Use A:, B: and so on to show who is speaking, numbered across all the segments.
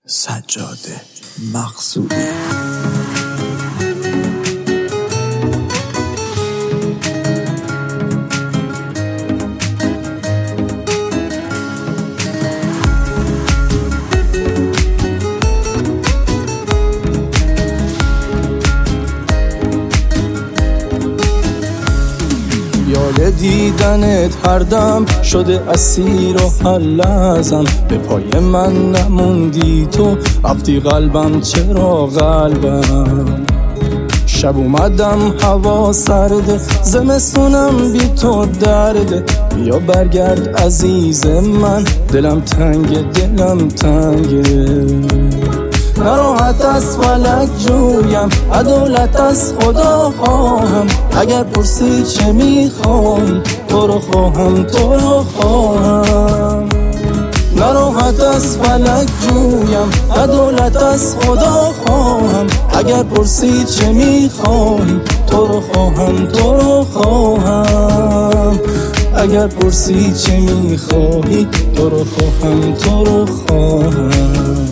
A: سجاد مقصودی.
B: یاد دیدنت هر دم شده اسیر و هر لحظم به پای من نموندی تو رفتی قلبم چرا قلبم شب اومدم هوا سرده زمستونم بی تو درده بیا برگرد عزیز من دلم تنگه نراحت از فلک جویم عدالت از خدا خواهم اگر پرسی چه میخوای تو رو خواهم نراحت از فلک جویم عدالت از خدا خواهم اگر پرسی چه میخوای تو رو خواهم اگر پرسی چه میخوای تو رو خواهم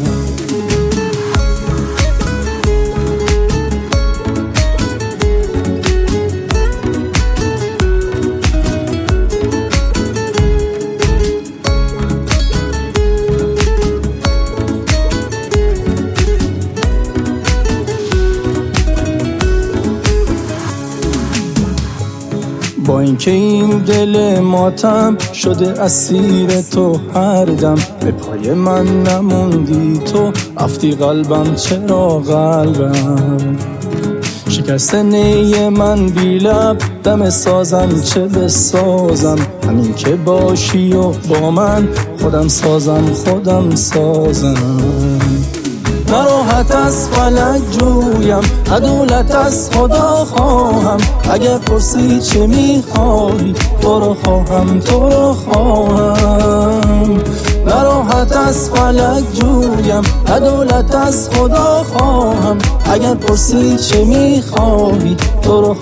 B: با اینکه این دل ماتم شده اسیر تو هر دم به پای من نموندی تو رفتی قلبم چرا قلبم شکست نی من بی لب دم سازم چه بسازم همین که باشی و با من خودم سازم نراحت از فلک جویم عدالت از خدا خواهم اگر پرسی چه میخوای تو رو خواهم نراحت از فلک جویم عدالت از خدا خواهم اگر پرسی چه میخوای تو رو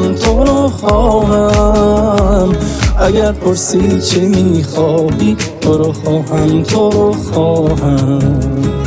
B: خواهم اگر پرسی چه میخوای تو رو خواهم